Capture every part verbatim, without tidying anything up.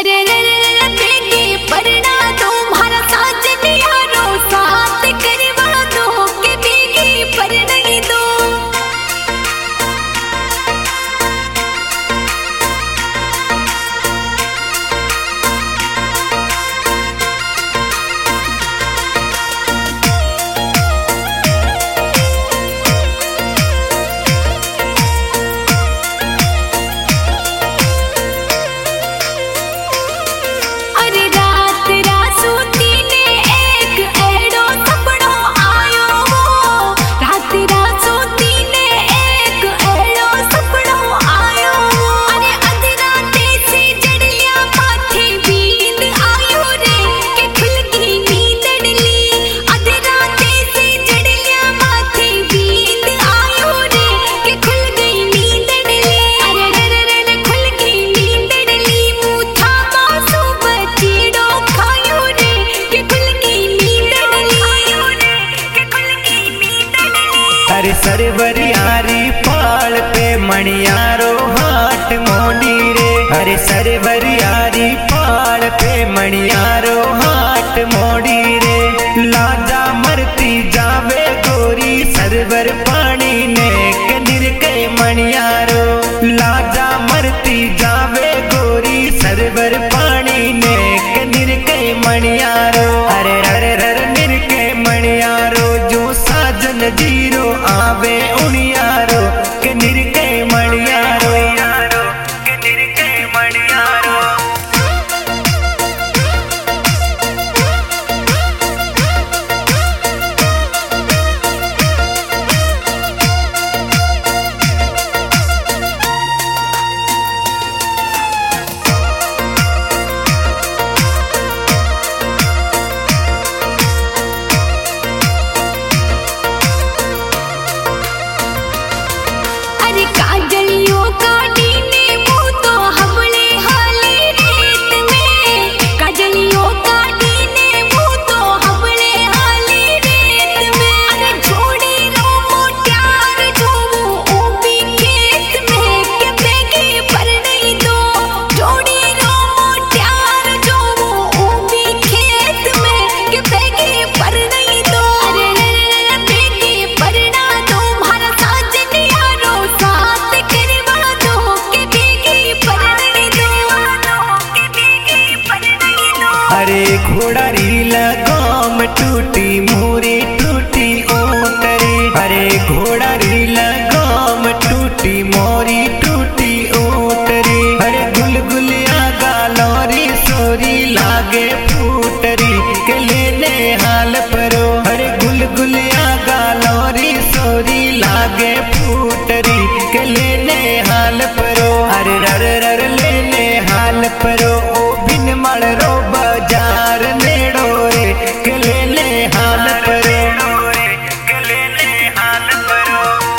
अरे रे रे रे बेटी परना तुम्हारा साजन यारो साथ करवा दो के बेटी पर नहीं दो। अरे सरवरियारी पाल पे मणियारो हाट मोड़ी रे। अरे सरवरियारी पाल पे मणियारो हाट मोड़ी रे। लाजा मरती जावे गोरी सरवर पानी ने कनिर के मणियारो। लाजा मरती जावे गोरी सरवर पानी ने कनिर के मणियारो। अरे अरे अरे निर के मणियारो जो साजन जीरो आवे उनियारो के निर के मणियारो के निर के मणियारो। अरे काजलियों का डीने मुँह तो हमले हाले रेत में। काजलियों का डीने मुँह तो हमले हाले रेत में। अरे जोड़ी रो मोट्यार जो वो ऊपी खेत में के बेगी पर नहीं दो। जोड़ी रो मोट्यार जो वो ऊपी खेत में के बेगी पर नहीं दो। अरे रे रे बेगी पर ना दो तुम्हारा साजन यारो साथ करवा दो के बेगी पर नहीं दो के बेगी पर नहीं दो। अरे घोड़ा रील गाम टूटी मोरी टूटी ओटरी। अरे घोड़ा रील गाम टूटी मोरी टूटी ओटरी। अरे गुलगुलिया गालोरी सोरी लागे फूटरी के लेने हाल परो। अरे गुलगुलिया गालोरी सोरी लागे फूटरी के लेने हाल परो। अरे रर रर लेने हाल परो ओ बिन मल रो बाजार नेड़ो रे के लेने हाल परो के लेने हाल परो।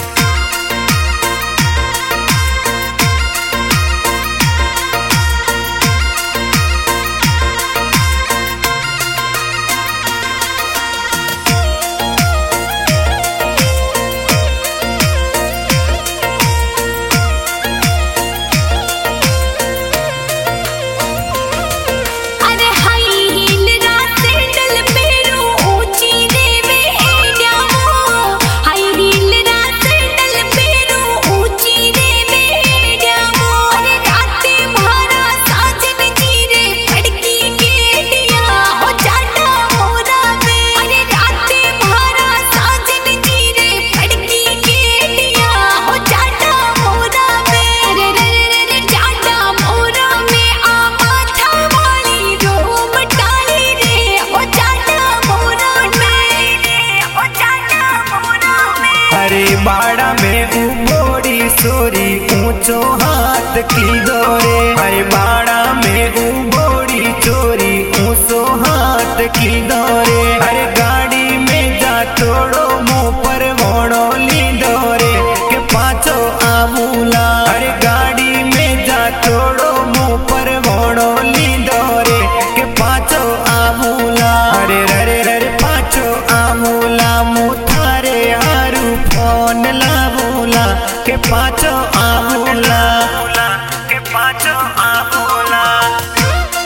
अरे हाई हील रात सैंडल पेरू ऊंची देवे एड्यामो। हाई हील रात सैंडल पेरू ऊंची देवे एड्यामो। अरे राते मारा साजन जीरे फड़की केडिया हो जाटा मोरा वे। अरे राते मारा साजन जीरे फड़की केडिया हो जाटा मोरा वे। अरे रे रे रे जाटा मोरा में आ माथा वाली रोम टाली रे हो जाटा मोरा में हो जाटा मोरा में। अरे बाड़ा में उबोड़ी सोरी ऊंचो हाथ की दोरे। अरे बाड़ा में उबोड़ी चोरी ऊंचो हाथ की दोरे। अरे गाड़ी में जा तोड़ो मुंह पर वोड़ो ली दोरे के पाछो आमूला। अरे गाड़ी में जा तोड़ो मुंह पर वोड़ो ली दोरे के पाछो आमूला। अरे रे रे रे पाछो आमूला मुँह थारे हारू फोन लामूला के पाछो आमूला के पाछो आमूला।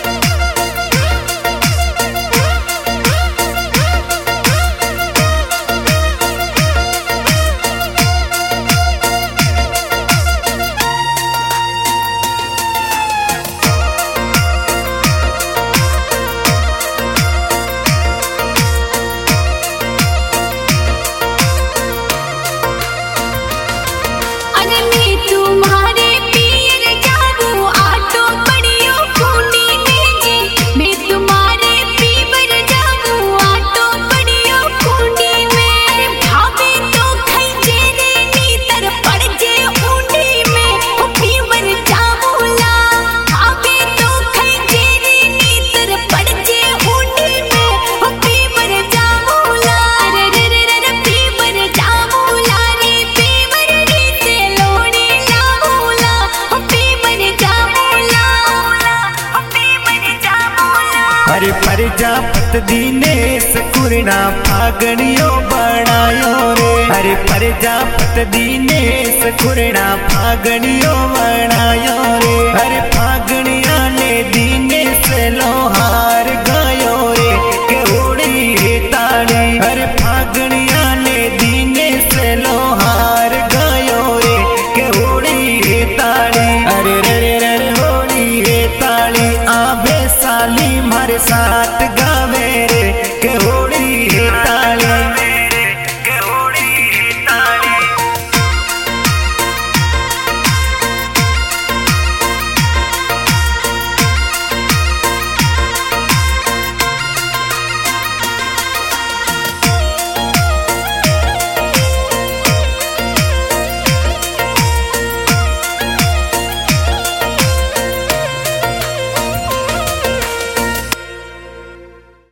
अरे प्रजापत दिनेश कुरना फागणियों बनायो रे। अरे प्रजापत दिनेश कुरना फागणियों बनायो रे। अरे फागणिया ने दिनेश लोहार गायो रे के उड़ी रे ताली। अरे फागणिया ने दिनेश लोहार गायो रे के उड़ी रे ताली। अरे रे रे रे होड़ी रे ताली आवे साली मारे साथ।